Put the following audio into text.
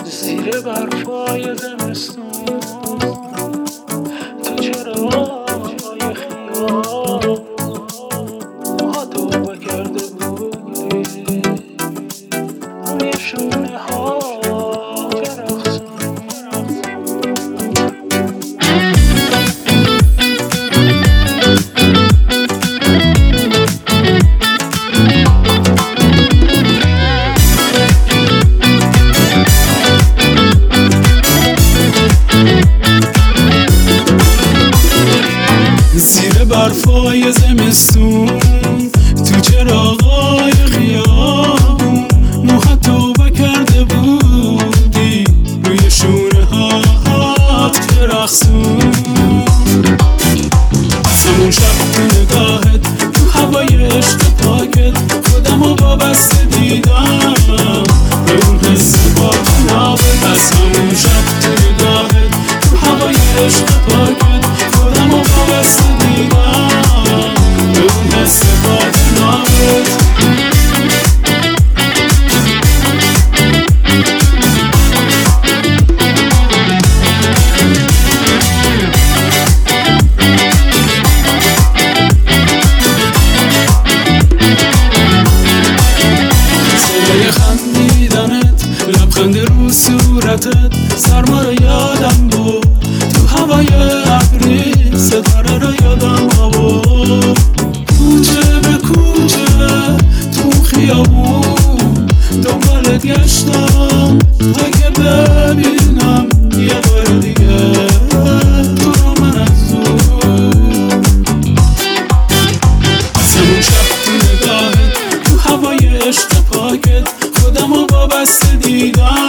زیر برفای زمستون تو چراهای خیابون موهاتو کرده بودی روی شونه ها زیر برفای زمستون تو چراغای خیابون موهاتو کرده بودی روی شونه هات که رقصون همون شب تو نگاهت تو هوای عشق پاکت خودمو وابسته دیدم به اون حس نابت. از همون شب تو نگاهت تو هوای عشق پاکت خودمو وابسته دیدم به اون حس نابت. خندیدنت لبخند رو صورتت سرما رو یادم بود تو هوای ابری ستاره رو یادم آورد کوچه به کوچه تو خیابون دنبال گشتم تا که ببینم یه بار دیگه تو رو من از دور. از همون شب تو نگاهت تو هوای عشق پاکت خودمو وابسته دیدم